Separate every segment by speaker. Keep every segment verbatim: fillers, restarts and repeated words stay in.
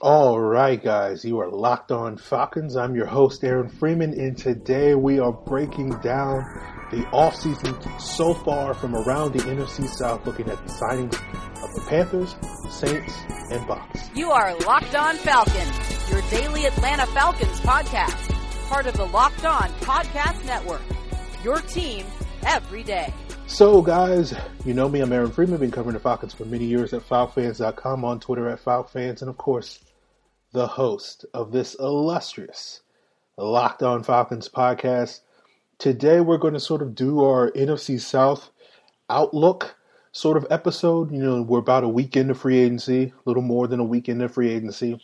Speaker 1: All right, guys, you are locked on Falcons. I'm your host, Aaron Freeman, and today we are breaking down the offseason so far from around the N F C South, looking at the signings of the Panthers, Saints, and Bucs.
Speaker 2: You are Locked On Falcons, your daily Atlanta Falcons podcast, part of the Locked On Podcast Network, your team every day.
Speaker 1: So, guys, you know me, I'm Aaron Freeman, been covering the Falcons for many years at Falcons Fans dot com, on Twitter at Falcons, and of course, the host of this illustrious Locked On Falcons podcast. Today we're going to sort of do our N F C South outlook sort of episode. You know, we're about a week into free agency, a little more than a week into free agency.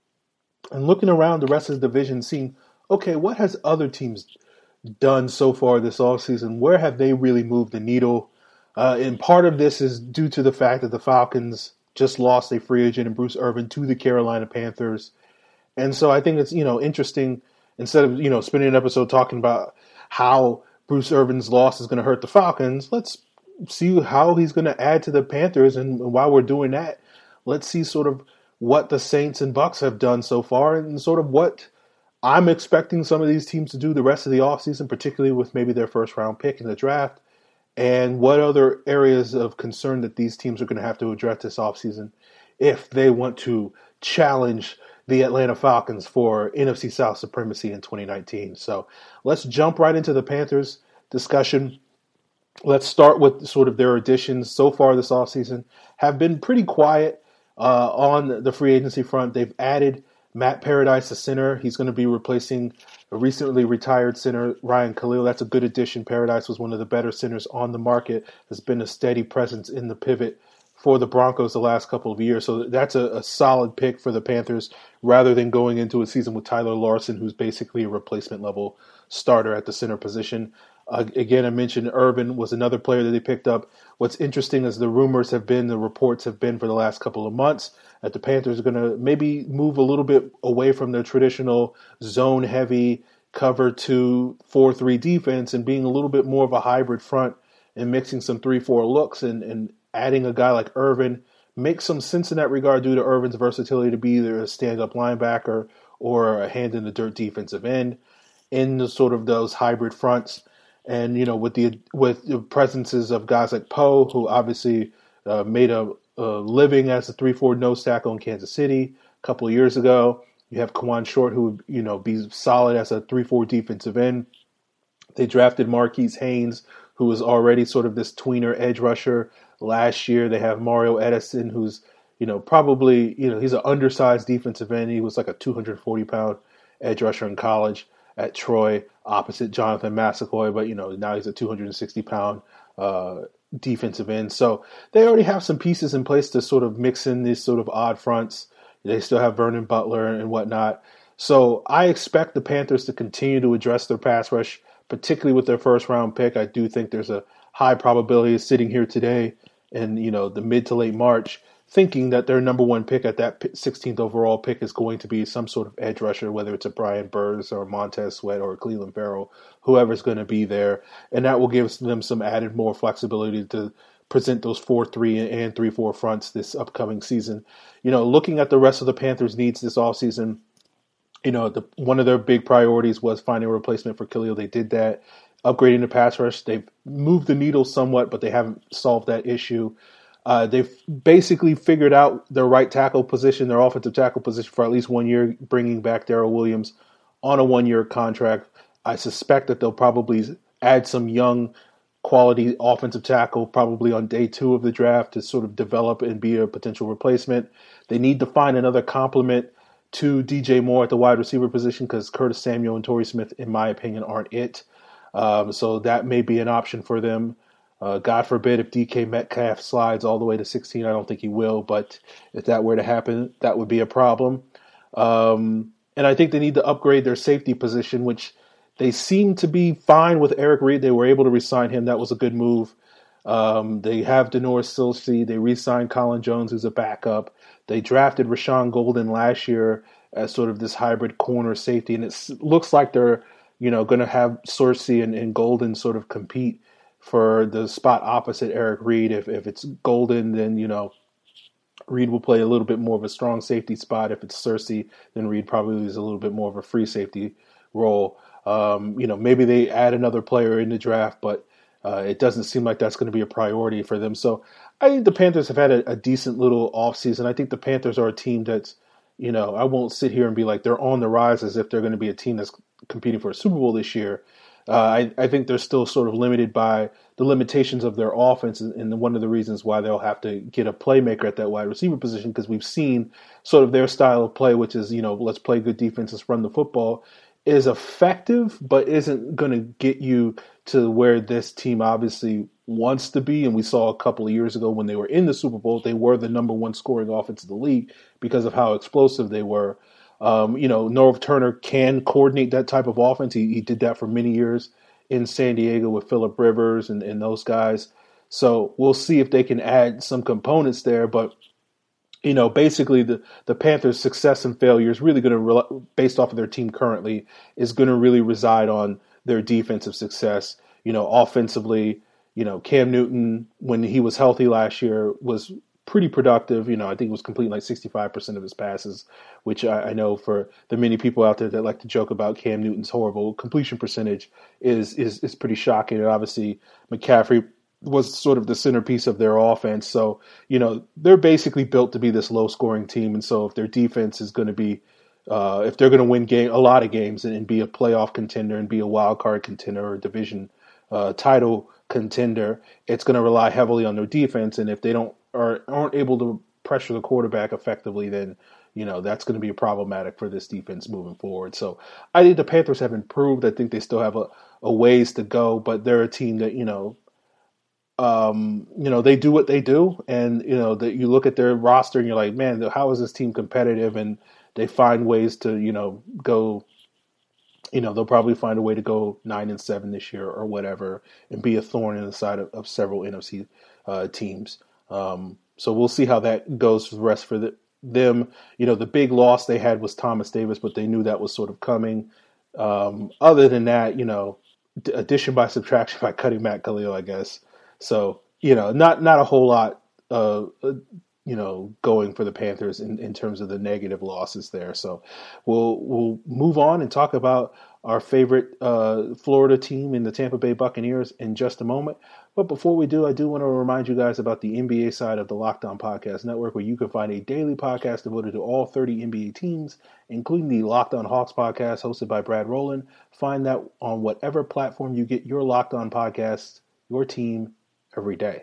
Speaker 1: And looking around the rest of the division, seeing, okay, what has other teams done so far this offseason? Where have they really moved the needle? Uh, and part of this is due to the fact that the Falcons just lost a free agent in Bruce Irvin to the Carolina Panthers. And so I think it's, you know, interesting, instead of, you know, spending an episode talking about how Bruce Irvin's loss is going to hurt the Falcons, let's see how he's going to add to the Panthers. And while we're doing that, let's see sort of what the Saints and Bucs have done so far and sort of what I'm expecting some of these teams to do the rest of the offseason, particularly with maybe their first round pick in the draft. And what other areas of concern that these teams are going to have to address this offseason if they want to challenge the Atlanta Falcons for N F C South supremacy in twenty nineteen. So let's jump right into the Panthers discussion. Let's start with sort of their additions so far this offseason. Have been pretty quiet uh, on the free agency front. They've added Matt Paradise, the center. He's going to be replacing a recently retired center, Ryan Khalil. That's a good addition. Paradise was one of the better centers on the market, has been a steady presence in the pivot for the Broncos the last couple of years. So that's a, a solid pick for the Panthers, rather than going into a season with Tyler Larson, who's basically a replacement level starter at the center position. Uh, again, I mentioned Irvin was another player that they picked up. What's interesting is the rumors have been, the reports have been for the last couple of months, that the Panthers are going to maybe move a little bit away from their traditional zone-heavy cover two four three defense and being a little bit more of a hybrid front and mixing some three four looks and, and adding a guy like Irvin. Makes some sense in that regard due to Irvin's versatility to be either a stand-up linebacker or a hand-in-the-dirt defensive end in the sort of those hybrid fronts. And, you know, with the with the presences of guys like Poe, who obviously uh, made a, a living as a three four nose tackle in Kansas City a couple of years ago. You have Kawan Short, who would, you know, be solid as a three four defensive end. They drafted Marquise Haynes, who was already sort of this tweener edge rusher last year. They have Mario Edison, who's, you know, probably, you know, he's an undersized defensive end. He was like a two hundred forty pound edge rusher in college at Troy, opposite Jonathan Massaquoi, but, you know, now he's a two hundred sixty pound uh, defensive end. So they already have some pieces in place to sort of mix in these sort of odd fronts. They still have Vernon Butler and whatnot. So I expect the Panthers to continue to address their pass rush, particularly with their first round pick. I do think there's a high probability of sitting here today in, you know, the mid to late March, thinking that their number one pick at that sixteenth overall pick is going to be some sort of edge rusher, whether it's a Brian Burns or Montez Sweat or Cleveland Farrell, whoever's going to be there. And that will give them some added more flexibility to present those four three and three four fronts this upcoming season. You know, looking at the rest of the Panthers' needs this offseason, you know, the, one of their big priorities was finding a replacement for Khalil. They did that. Upgrading the pass rush. They've moved the needle somewhat, but they haven't solved that issue. Uh, they've basically figured out their right tackle position, their offensive tackle position for at least one year, bringing back Darrell Williams on a one-year contract. I suspect that they'll probably add some young quality offensive tackle probably on day two of the draft to sort of develop and be a potential replacement. They need to find another complement to D J Moore at the wide receiver position because Curtis Samuel and Torrey Smith, in my opinion, aren't it. Um, so that may be an option for them. Uh, God forbid if D K Metcalf slides all the way to sixteen. I don't think he will, but if that were to happen, that would be a problem. Um, and I think they need to upgrade their safety position, which they seem to be fine with Eric Reed. They were able to re-sign him. That was a good move. Um, they have Denoris Silsey. They re-signed Colin Jones, who's a backup. They drafted Rashawn Golden last year as sort of this hybrid corner safety, and it looks like they're, you know, going to have Silsey and, and Golden sort of compete for the spot opposite Eric Reed. If if it's Golden, then, you know, Reed will play a little bit more of a strong safety spot. If it's Cersei, then Reed probably is a little bit more of a free safety role. Um, you know, maybe they add another player in the draft, but uh, it doesn't seem like that's going to be a priority for them. So I think the Panthers have had a, a decent little offseason. I think the Panthers are a team that's, you know, I won't sit here and be like they're on the rise as if they're going to be a team that's competing for a Super Bowl this year. Uh, I, I think they're still sort of limited by the limitations of their offense, and one of the reasons why they'll have to get a playmaker at that wide receiver position, because we've seen sort of their style of play, which is, you know, let's play good defense, let's run the football, is effective, but isn't going to get you to where this team obviously wants to be. And we saw a couple of years ago when they were in the Super Bowl, they were the number one scoring offense in the league because of how explosive they were. Um, you know, Norv Turner can coordinate that type of offense. He, he did that for many years in San Diego with Phillip Rivers and, and those guys. So we'll see if they can add some components there. But, you know, basically the, the Panthers' success and failure is really going to, re- based off of their team currently, is going to really reside on their defensive success. You know, offensively, you know, Cam Newton, when he was healthy last year, was pretty productive. You know, I think it was completing like sixty-five percent of his passes, which I, I know for the many people out there that like to joke about Cam Newton's horrible completion percentage is is is pretty shocking. And obviously McCaffrey was sort of the centerpiece of their offense. So, you know, they're basically built to be this low scoring team. And so if their defense is going to be, uh, if they're going to win game, a lot of games and, and be a playoff contender and be a wild card contender or a division uh, title contender, it's going to rely heavily on their defense. And if they don't, or aren't able to pressure the quarterback effectively, then, you know, that's going to be problematic for this defense moving forward. So I think the Panthers have improved. I think they still have a, a ways to go, but they're a team that, you know, um, you know, they do what they do. And, you know, that you look at their roster and you're like, man, how is this team competitive? And they find ways to, you know, go, you know, they'll probably find a way to go nine and seven this year or whatever and be a thorn in the side of, of several N F C uh, teams. Um, so we'll see how that goes for the rest for the, them. You know, the big loss they had was Thomas Davis, but they knew that was sort of coming. Um, other than that, you know, d- addition by subtraction by cutting Matt Khalil, I guess. So, you know, not not a whole lot, uh, uh, you know, going for the Panthers in, in terms of the negative losses there. So we'll we'll move on and talk about our favorite uh, Florida team in the Tampa Bay Buccaneers in just a moment. But before we do, I do want to remind you guys about the N B A side of the Locked On Podcast Network, where you can find a daily podcast devoted to all thirty N B A teams, including the Locked On Hawks podcast hosted by Brad Rowland. Find that on whatever platform you get your Locked On podcasts, your team, every day.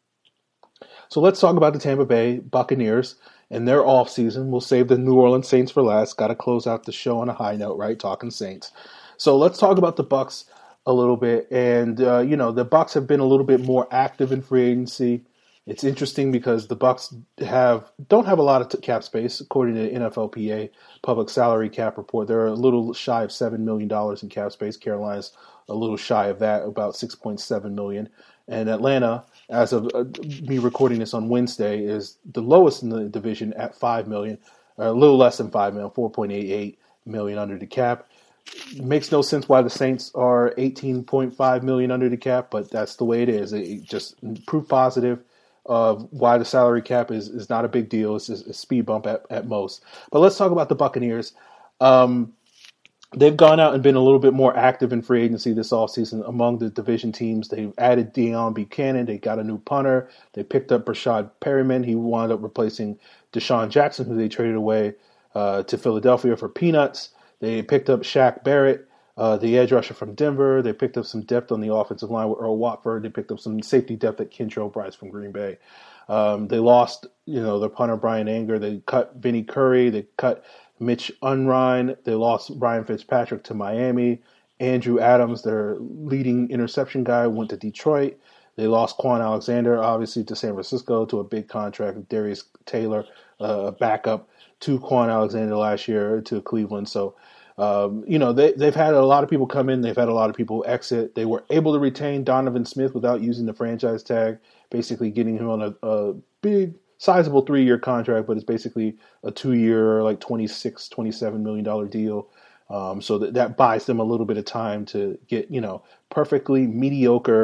Speaker 1: So let's talk about the Tampa Bay Buccaneers and their offseason. We'll save the New Orleans Saints for last. Got to close out the show on a high note, right? Talking Saints. So let's talk about the Bucs a little bit. And, uh, you know, the Bucs have been a little bit more active in free agency. It's interesting because the Bucs have don't have a lot of t- cap space, according to the N F L P A public salary cap report. They're a little shy of seven million dollars in cap space. Carolina's a little shy of that, about six point seven million dollars. And Atlanta, as of uh, me recording this on Wednesday, is the lowest in the division at five million dollars, or a little less than five million dollars, four point eight eight million dollars under the cap. It makes no sense why the Saints are eighteen point five million dollars under the cap, but that's the way it is. It just proof positive of why the salary cap is, is not a big deal. It's just a speed bump at, at most. But let's talk about the Buccaneers. Um, they've gone out and been a little bit more active in free agency this offseason among the division teams. They've added Deion Buchanan. They got a new punter. They picked up Rashad Perriman. He wound up replacing Deshaun Jackson, who they traded away uh, to Philadelphia for peanuts. They picked up Shaq Barrett, uh, the edge rusher from Denver. They picked up some depth on the offensive line with Earl Watford. They picked up some safety depth at Kentrell Brice from Green Bay. Um, they lost, you know, their punter Brian Anger. They cut Vinny Curry. They cut Mitch Unrein. They lost Ryan Fitzpatrick to Miami. Andrew Adams, their leading interception guy, went to Detroit. They lost Quan Alexander, obviously, to San Francisco to a big contract with Darius Taylor, a uh, backup to Quan Alexander last year to Cleveland. So, um, you know, they, they've had a lot of people come in. They've had a lot of people exit. They were able to retain Donovan Smith without using the franchise tag, basically getting him on a, a big, sizable three-year contract, but it's basically a two-year, like twenty-six, twenty-seven million dollars deal. Um, so that, that buys them a little bit of time to get, you know, perfectly mediocre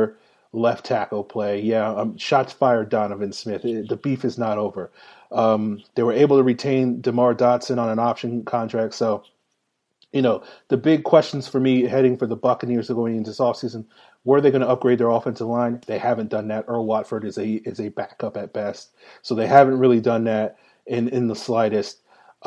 Speaker 1: left tackle play. Yeah, um, shots fired, Donovan Smith. It, the beef is not over. Um, they were able to retain DeMar Dotson on an option contract. So, you know, the big questions for me heading for the Buccaneers going into this offseason, were they going to upgrade their offensive line? They haven't done that. Earl Watford is a is a backup at best. So they haven't really done that in, in the slightest.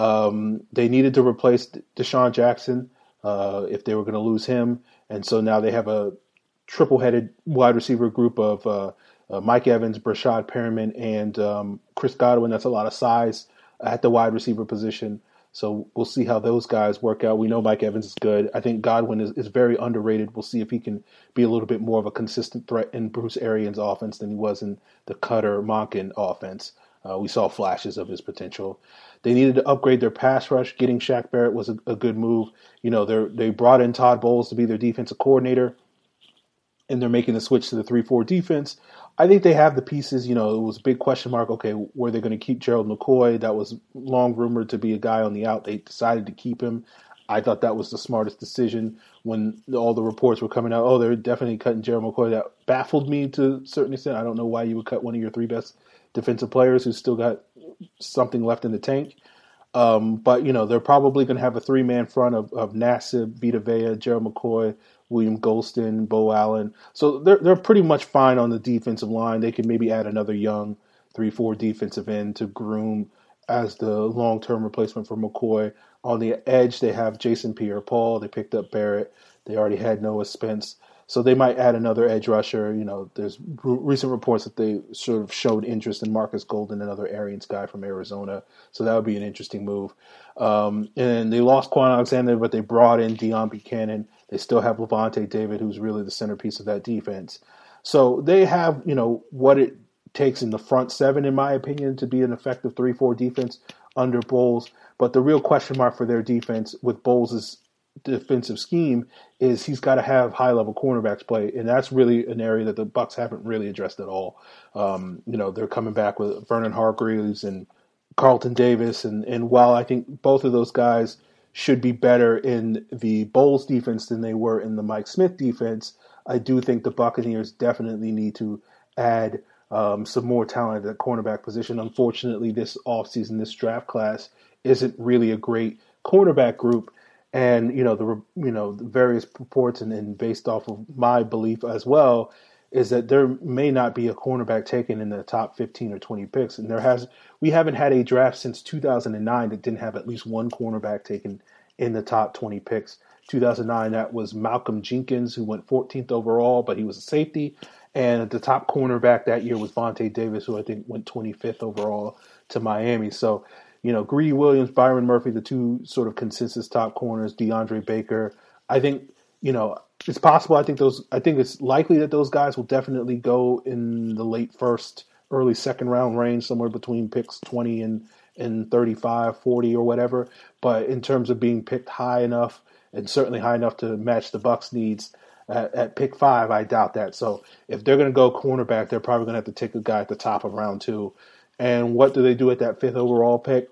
Speaker 1: Um, they needed to replace Deshaun Jackson uh, if they were going to lose him. And so now they have a triple-headed wide receiver group of uh, uh, Mike Evans, Brashad Perriman, and um, Chris Godwin. That's a lot of size at the wide receiver position. So we'll see how those guys work out. We know Mike Evans is good. I think Godwin is, is very underrated. We'll see if he can be a little bit more of a consistent threat in Bruce Arians' offense than he was in the Cutter Monken offense. Uh, we saw flashes of his potential. They needed to upgrade their pass rush. Getting Shaq Barrett was a, a good move. You know, they they brought in Todd Bowles to be their defensive coordinator, and they're making the switch to the three four defense. I think they have the pieces. You know, it was a big question mark. Okay, were they going to keep Gerald McCoy? That was long rumored to be a guy on the out. They decided to keep him. I thought that was the smartest decision when all the reports were coming out. Oh, they're definitely cutting Gerald McCoy. That baffled me to a certain extent. I don't know why you would cut one of your three best defensive players who's still got something left in the tank. Um, but, you know, they're probably going to have a three-man front of, of Nassib, Vita Vea, Gerald McCoy, William Golston, Bo Allen. So they're they're pretty much fine on the defensive line. They can maybe add another young three four defensive end to groom as the long-term replacement for McCoy. On the edge, they have Jason Pierre-Paul. They picked up Barrett. They already had Noah Spence. So they might add another edge rusher. You know, there's r- recent reports that they sort of showed interest in Marcus Golden, another Arians guy from Arizona. So that would be an interesting move. Um, and they lost Quan Alexander, but they brought in Deion Buchanan. They still have Levante David, who's really the centerpiece of that defense. So they have, you know, what it takes in the front seven, in my opinion, to be an effective three four defense under Bowles. But the real question mark for their defense with Bowles' defensive scheme is he's got to have high-level cornerbacks play, and that's really an area that the Bucs haven't really addressed at all. Um, you know, they're coming back with Vernon Hargreaves and Carlton Davis, and, and while I think both of those guys should be better in the Bowles defense than they were in the Mike Smith defense, I do think the Buccaneers definitely need to add um, some more talent at the cornerback position. Unfortunately, this offseason, this draft class isn't really a great cornerback group. And, you know, the you know the various reports and, and based off of my belief as well is that there may not be a cornerback taken in the top fifteen or twenty picks. And there has we haven't had a draft since two thousand nine that didn't have at least one cornerback taken in the top twenty picks. two thousand nine, that was Malcolm Jenkins, who went fourteenth overall, but he was a safety. And the top cornerback that year was Vontae Davis, who I think went twenty-fifth overall to Miami. So, you know, Greedy Williams, Byron Murphy, the two sort of consensus top corners, DeAndre Baker. I think, you know, it's possible. I think those. I think it's likely that those guys will definitely go in the late first, early second round range, somewhere between picks twenty and, and thirty-five, forty or whatever. But in terms of being picked high enough, and certainly high enough to match the Bucs' needs at, at pick five, I doubt that. So if they're going to go cornerback, they're probably going to have to take a guy at the top of round two. And what do they do at that fifth overall pick?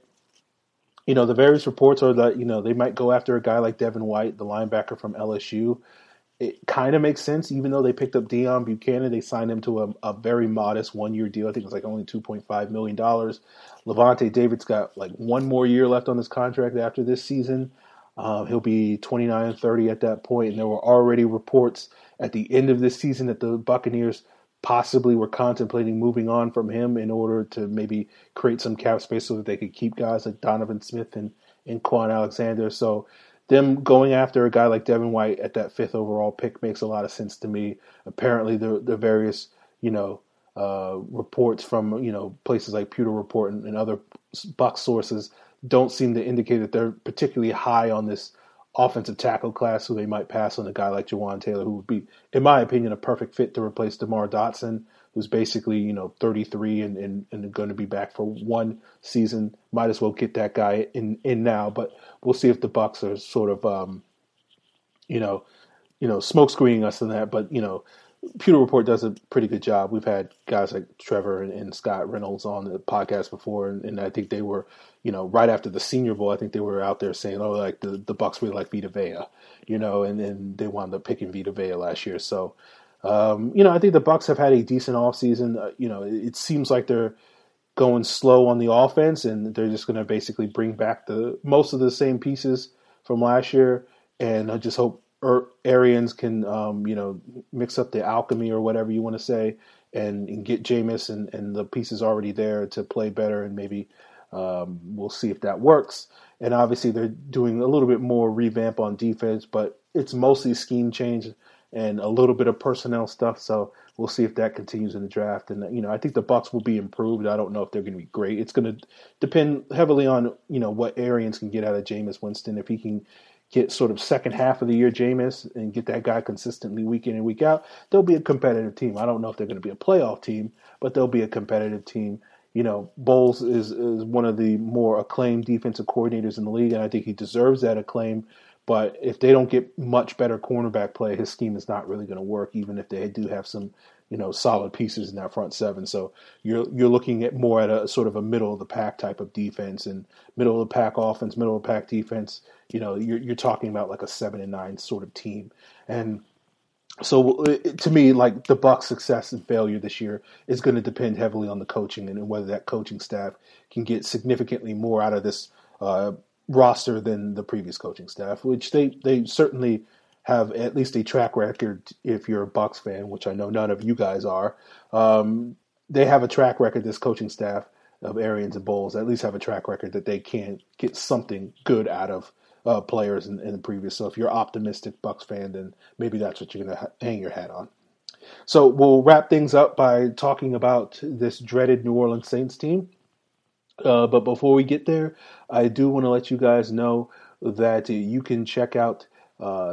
Speaker 1: You know, the various reports are that, you know, they might go after a guy like Devin White, the linebacker from L S U. It kind of makes sense, even though they picked up Deion Buchanan. They signed him to a, a very modest one-year deal. I think it was like only two point five million dollars. Levante David's got like one more year left on his contract after this season. Um, he'll be twenty-nine and thirty at that point, and there were already reports at the end of this season that the Buccaneers possibly were contemplating moving on from him in order to maybe create some cap space so that they could keep guys like Donovan Smith and, and Quan Alexander. So them going after a guy like Devin White at that fifth overall pick makes a lot of sense to me. Apparently the the various, you know, uh, reports from, you know, places like Pewter Report and, and other Bucs sources don't seem to indicate that they're particularly high on this offensive tackle class, who they might pass on a guy like Jawan Taylor, who would be, in my opinion, a perfect fit to replace DeMar Dotson, who's basically, you know, thirty-three and, and, and going to be back for one season. Might as well get that guy in, in now, but we'll see if the Bucs are sort of, um, you know, you know, smoke screening us in that. But, you know, Pewter Report does a pretty good job. We've had guys like Trevor and, and Scott Reynolds on the podcast before, and, and I think they were, you know, right after the Senior Bowl, I think they were out there saying, oh, like the, the Bucs really like Vita Vea, you know, and then they wound up picking Vita Vea last year. So Um, you know, I think the Bucks have had a decent offseason. Uh, you know, it, it seems like they're going slow on the offense, and they're just going to basically bring back the most of the same pieces from last year. And I just hope er, Arians can, um, you know, mix up the alchemy or whatever you want to say, and, and get Jameis and, and the pieces already there to play better, and maybe um, we'll see if that works. And obviously they're doing a little bit more revamp on defense, but it's mostly scheme change and a little bit of personnel stuff. So we'll see if that continues in the draft. And, you know, I think the Bucs will be improved. I don't know if they're going to be great. It's going to depend heavily on, you know, what Arians can get out of Jameis Winston. If he can get sort of second half of the year Jameis and get that guy consistently week in and week out, they'll be a competitive team. I don't know if they're going to be a playoff team, but they'll be a competitive team. You know, Bowles is, is one of the more acclaimed defensive coordinators in the league, and I think he deserves that acclaim. But if they don't get much better cornerback play, his scheme is not really going to work, even if they do have some, you know, solid pieces in that front seven. So you're you're looking at more at a sort of a middle of the pack type of defense, and middle of the pack offense, middle of the pack defense. You know, you're you're talking about like a seven and nine sort of team. And so to me, like the Bucs' success and failure this year is going to depend heavily on the coaching and whether that coaching staff can get significantly more out of this uh, roster than the previous coaching staff, which they, they certainly have at least a track record. If you're a Bucs fan, which I know none of you guys are, um, they have a track record, this coaching staff of Arians and Bowles, at least have a track record that they can get something good out of uh, players in, in the previous. So if you're optimistic Bucs fan, then maybe that's what you're going to ha- hang your hat on. So we'll wrap things up by talking about this dreaded New Orleans Saints team. Uh, but before we get there, I do want to let you guys know that you can check out uh,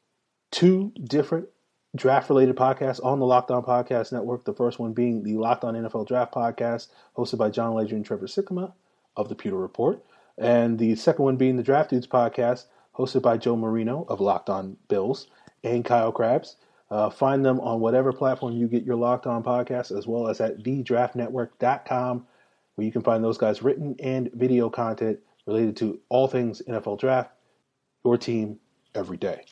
Speaker 1: two different draft-related podcasts on the Locked On Podcast Network. The first one being the Locked On N F L Draft Podcast, hosted by John Legere and Trevor Sikkema of the Pewter Report. And the second one being the Draft Dudes Podcast, hosted by Joe Marino of Locked On Bills and Kyle Krabs. Uh, find them on whatever platform you get your Locked On Podcast, as well as at the draft network dot com, where you can find those guys' written and video content related to all things N F L Draft, your team, every day.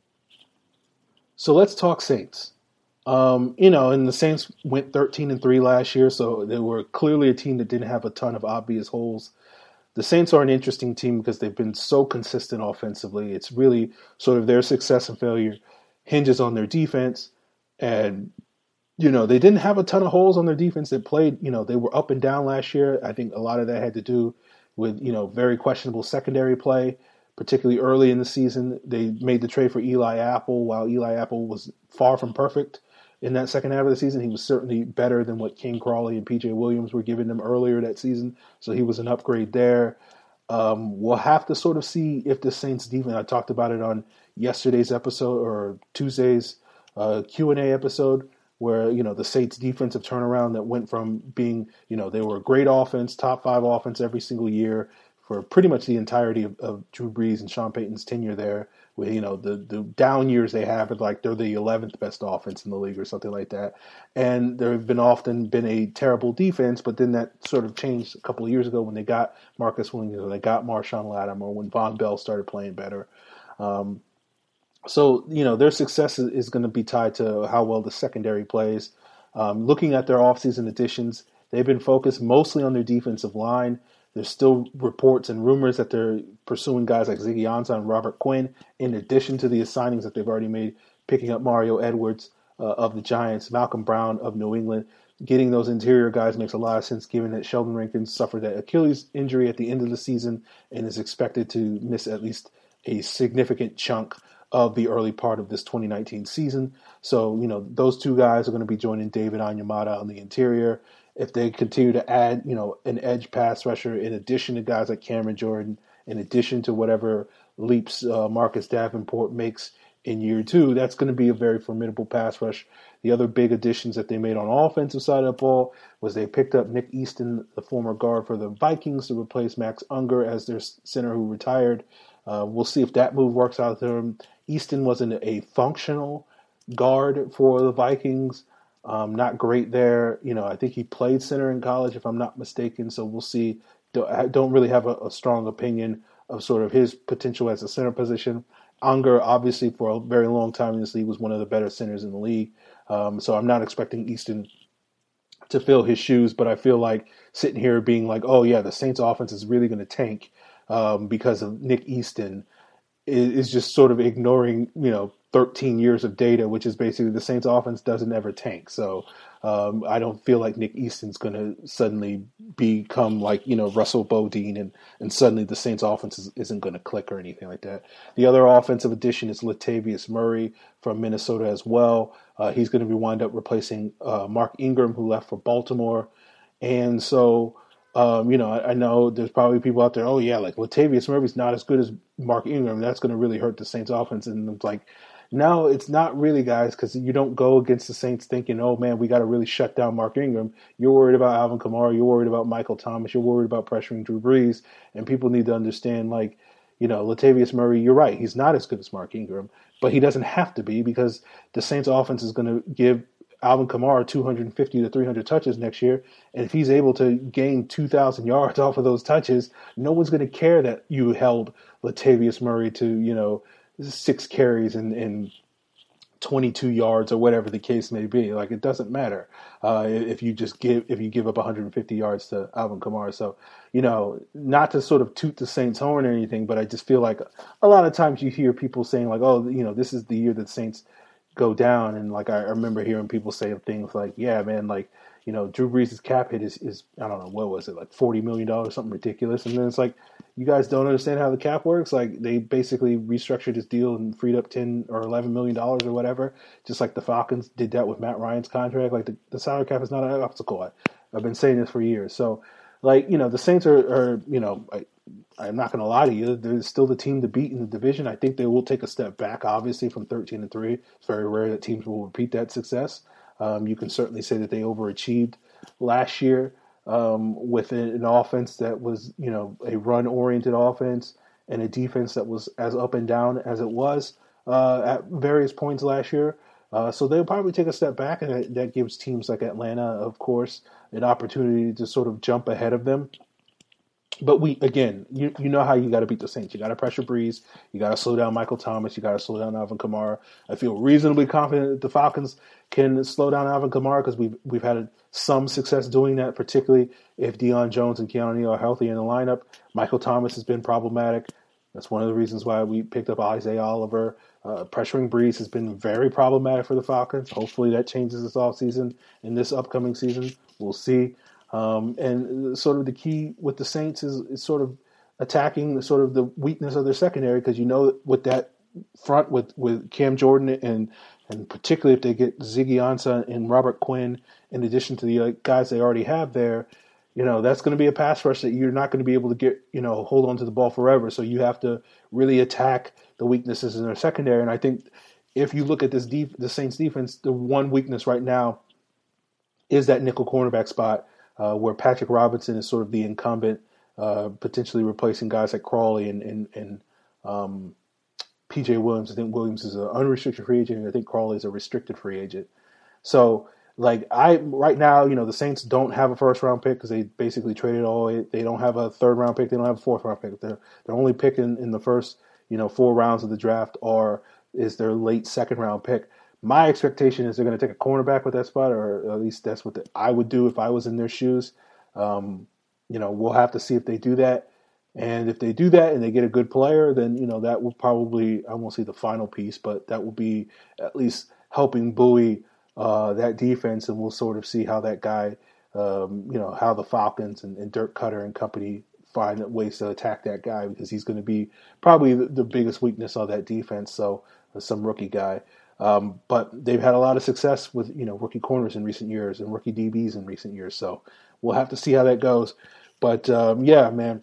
Speaker 1: So let's talk Saints. Um, you know, and the Saints went thirteen and three last year, so they were clearly a team that didn't have a ton of obvious holes. The Saints are an interesting team because they've been so consistent offensively. It's really sort of their success and failure hinges on their defense. And, you know, they didn't have a ton of holes on their defense. They played, you know, they were up and down last year. I think a lot of that had to do with, you know, very questionable secondary play, particularly early in the season. They made the trade for Eli Apple. While Eli Apple was far from perfect in that second half of the season, he was certainly better than what King Crawley and P J Williams were giving them earlier that season. So he was an upgrade there. Um, we'll have to sort of see if the Saints defense, I talked about it on yesterday's episode or Tuesday's uh, Q and A episode, where, you know, the Saints defensive turnaround that went from being, you know, they were a great offense, top five offense every single year for pretty much the entirety of, of Drew Brees and Sean Payton's tenure there. With, you know, the, the down years they have, it's like they're the eleventh best offense in the league or something like that. And there have been often been a terrible defense, but then that sort of changed a couple of years ago when they got Marcus Williams, or they got Marshawn Lattimore, when Von Bell started playing better. Um, so, you know, their success is, is going to be tied to how well the secondary plays. Um, looking at their offseason additions, they've been focused mostly on their defensive line. There's still reports and rumors that they're pursuing guys like Ziggy Ansah and Robert Quinn, in addition to the signings that they've already made, picking up Mario Edwards uh, of the Giants, Malcolm Brown of New England. Getting those interior guys makes a lot of sense, given that Sheldon Rankins suffered that Achilles injury at the end of the season and is expected to miss at least a significant chunk of the early part of this twenty nineteen season. So, you know, those two guys are going to be joining David Onyemata on the interior. If they continue to add, you know, an edge pass rusher in addition to guys like Cameron Jordan, in addition to whatever leaps uh, Marcus Davenport makes in year two, that's going to be a very formidable pass rush. The other big additions that they made on the offensive side of the ball was they picked up Nick Easton, the former guard for the Vikings, to replace Max Unger as their center who retired. Uh, we'll see if that move works out for them. Easton wasn't a functional guard for the Vikings. Um, not great there. You know, I think he played center in college, if I'm not mistaken. So we'll see. I don't really have a, a strong opinion of sort of his potential as a center position. Unger, obviously, for a very long time in this league, was one of the better centers in the league. Um, so I'm not expecting Easton to fill his shoes, but I feel like sitting here being like, oh, yeah, the Saints offense is really going to tank um, because of Nick Easton is, is just sort of ignoring, you know, thirteen years of data, which is basically the Saints offense doesn't ever tank. So um, I don't feel like Nick Easton's going to suddenly become like, you know, Russell Bodine and, and suddenly the Saints offense is, isn't going to click or anything like that. The other offensive addition is Latavius Murray from Minnesota as well. Uh, he's going to be wind up replacing uh, Mark Ingram, who left for Baltimore. And so, um, you know, I, I know there's probably people out there, oh, yeah, like Latavius Murray's not as good as Mark Ingram. That's going to really hurt the Saints offense. And it's like, no, it's not really, guys, because you don't go against the Saints thinking, oh, man, we got to really shut down Mark Ingram. You're worried about Alvin Kamara. You're worried about Michael Thomas. You're worried about pressuring Drew Brees. And people need to understand, like, you know, Latavius Murray, you're right. He's not as good as Mark Ingram, but he doesn't have to be because the Saints offense is going to give Alvin Kamara two hundred fifty to three hundred touches next year. And if he's able to gain two thousand yards off of those touches, no one's going to care that you held Latavius Murray to, you know, six carries and, and twenty-two yards or whatever the case may be. Like, it doesn't matter uh, if you just give if you give up one hundred fifty yards to Alvin Kamara. So, you know, not to sort of toot the Saints' horn or anything, but I just feel like a lot of times you hear people saying like, oh, you know, this is the year that Saints go down. And like, I remember hearing people say things like, yeah, man, like, you know, Drew Brees' cap hit is, is, I don't know, what was it, like forty million dollars, something ridiculous. And then it's like, you guys don't understand how the cap works? Like, they basically restructured his deal and freed up ten or eleven million dollars or whatever, just like the Falcons did that with Matt Ryan's contract. Like, the, the salary cap is not an obstacle. I, I've been saying this for years. So, like, you know, the Saints are, are you know, I, I'm not going to lie to you, they're still the team to beat in the division. I think they will take a step back, obviously, from thirteen and three. It's very rare that teams will repeat that success. Um, you can certainly say that they overachieved last year um, with an offense that was, you know, a run-oriented offense and a defense that was as up and down as it was uh, at various points last year. Uh, so they'll probably take a step back, and that, that gives teams like Atlanta, of course, an opportunity to sort of jump ahead of them. But we, again, you you know how you got to beat the Saints. You got to pressure Brees. You got to slow down Michael Thomas. You got to slow down Alvin Kamara. I feel reasonably confident that the Falcons can slow down Alvin Kamara because we've we've had some success doing that, particularly if Deion Jones and Keanu Neal are healthy in the lineup. Michael Thomas has been problematic. That's one of the reasons why we picked up Isaiah Oliver. Uh, pressuring Brees has been very problematic for the Falcons. Hopefully that changes this offseason in this upcoming season. We'll see. Um, and sort of the key with the Saints is, is sort of attacking the sort of the weakness of their secondary, because you know with that front with, with Cam Jordan and and particularly if they get Ziggy Ansah and Robert Quinn in addition to the uh, guys they already have there, you know, that's going to be a pass rush that you're not going to be able to get, you know, hold on to the ball forever. So you have to really attack the weaknesses in their secondary. And I think if you look at this def- the Saints defense, the one weakness right now is that nickel cornerback spot. Uh, where Patrick Robinson is sort of the incumbent, uh, potentially replacing guys like Crawley and, and, and um, P J Williams. I think Williams is an unrestricted free agent, and I think Crawley is a restricted free agent. So, like, I right now, you know, the Saints don't have a first-round pick because they basically traded all. They don't have a third-round pick. They don't have a fourth-round pick. They're, they're only picking in the first, you know, four rounds of the draft or is their late second-round pick. My expectation is they're going to take a cornerback with that spot, or at least that's what the, I would do if I was in their shoes. Um, you know, we'll have to see if they do that. And if they do that and they get a good player, then, you know, that will probably, I won't say the final piece, but that will be at least helping buoy uh, that defense. And we'll sort of see how that guy, um, you know, how the Falcons and, and Dirk Cutter and company find ways to attack that guy, because he's going to be probably the, the biggest weakness of that defense. So uh, some rookie guy. Um, but they've had a lot of success with, you know, rookie corners in recent years and rookie D Bs in recent years. So we'll have to see how that goes. But, um, yeah, man,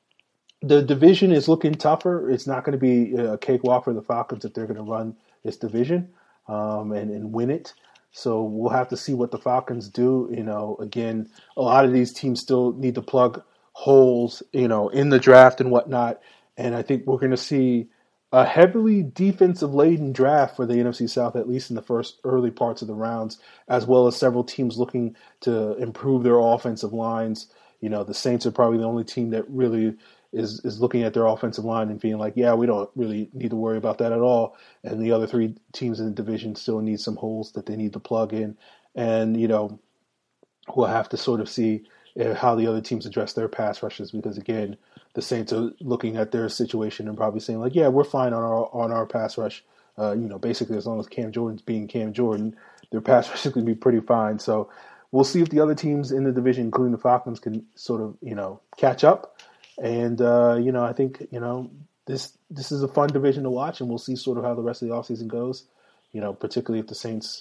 Speaker 1: the division is looking tougher. It's not going to be a cakewalk for the Falcons if they're going to run this division um, and, and win it. So we'll have to see what the Falcons do. You know, again, a lot of these teams still need to plug holes, you know, in the draft and whatnot. And I think we're going to see a heavily defensive-laden draft for the N F C South, at least in the first early parts of the rounds, as well as several teams looking to improve their offensive lines. You know, the Saints are probably the only team that really is is looking at their offensive line and being like, yeah, we don't really need to worry about that at all. And the other three teams in the division still need some holes that they need to plug in. And, you know, we'll have to sort of see how the other teams address their pass rushes because, again, the Saints are looking at their situation and probably saying, like, yeah, we're fine on our on our pass rush. Uh, you know, basically as long as Cam Jordan's being Cam Jordan, their pass rush is going to be pretty fine. So we'll see if the other teams in the division, including the Falcons, can sort of, you know, catch up. And, uh, you know, I think, you know, this this is a fun division to watch, and we'll see sort of how the rest of the offseason goes, you know, particularly if the Saints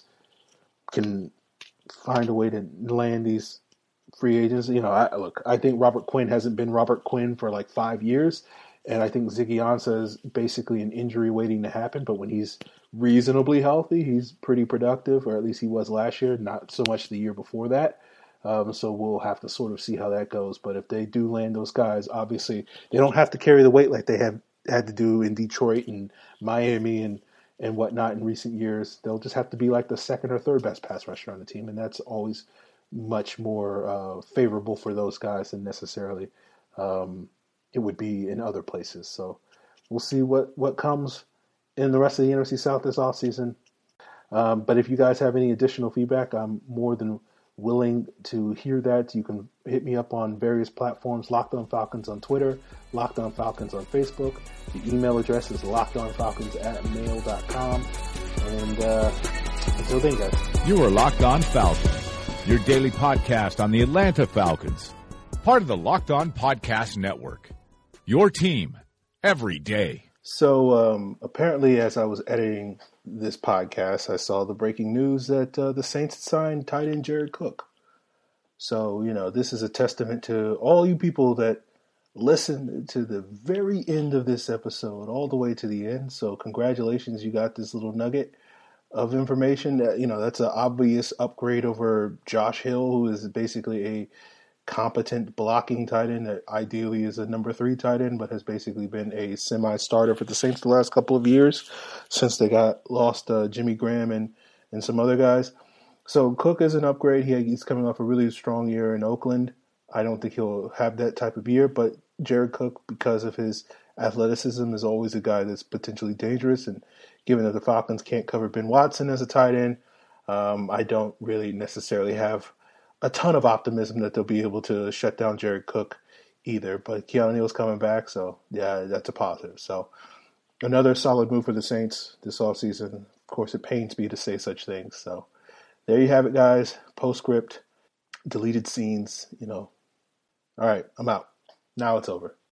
Speaker 1: can find a way to land these free agents. You know, I, look, I think Robert Quinn hasn't been Robert Quinn for like five years, and I think Ziggy Ansah is basically an injury waiting to happen, but when he's reasonably healthy, he's pretty productive, or at least he was last year, not so much the year before that. Um, so we'll have to sort of see how that goes. But if they do land those guys, obviously they don't have to carry the weight like they have had to do in Detroit and Miami and, and whatnot in recent years. They'll just have to be like the second or third best pass rusher on the team, and that's always much more uh, favorable for those guys than necessarily um, it would be in other places. So we'll see what, what comes in the rest of the N F C South this offseason. Um, but if you guys have any additional feedback, I'm more than willing to hear that. You can hit me up on various platforms, Locked On Falcons on Twitter, Locked On Falcons on Facebook. The email address is lockedonfalcons at mail dot com. And uh, until then, guys.
Speaker 3: You are Locked On Falcons, your daily podcast on the Atlanta Falcons, part of the Locked On Podcast Network, your team every day.
Speaker 1: So um, apparently, as I was editing this podcast, I saw the breaking news that uh, the Saints had signed tight end Jared Cook. So, you know, this is a testament to all you people that listened to the very end of this episode, all the way to the end. So congratulations, you got this little nugget of information. That, you know, that's an obvious upgrade over Josh Hill, who is basically a competent blocking tight end that ideally is a number three tight end, but has basically been a semi-starter for the Saints the last couple of years since they got lost uh, Jimmy Graham and, and some other guys. So Cook is an upgrade. He, he's coming off a really strong year in Oakland. I don't think he'll have that type of year, but Jared Cook, because of his athleticism, is always a guy that's potentially dangerous. And given that the Falcons can't cover Ben Watson as a tight end, um, I don't really necessarily have a ton of optimism that they'll be able to shut down Jared Cook either. But Keanu Neal's coming back, so yeah, that's a positive. So another solid move for the Saints this offseason. Of course, it pains me to say such things. So there you have it, guys. Postscript, deleted scenes, you know. All right, I'm out. Now it's over.